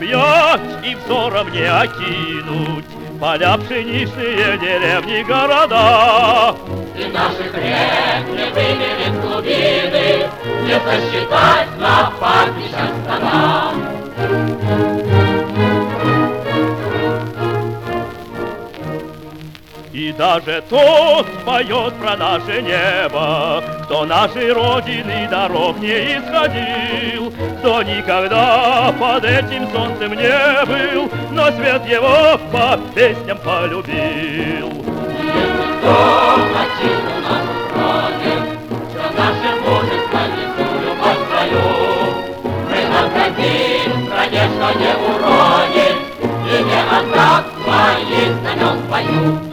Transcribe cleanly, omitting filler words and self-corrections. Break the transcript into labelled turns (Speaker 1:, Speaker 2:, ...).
Speaker 1: взять и взором не окинуть поля пшеничные, деревни, города.
Speaker 2: И наших рек не вымерить глубины, не сосчитать на пастбищах стада.
Speaker 1: И даже тот поет про наше небо, кто нашей Родины дорог не исходил, кто никогда под этим солнцем не был, но свет его по песням полюбил.
Speaker 2: Если кто один у нас устроит, что наше мужество несу любовь свою, мы отдадим стране, что не уронит, и не отдаст своих знамен в бою.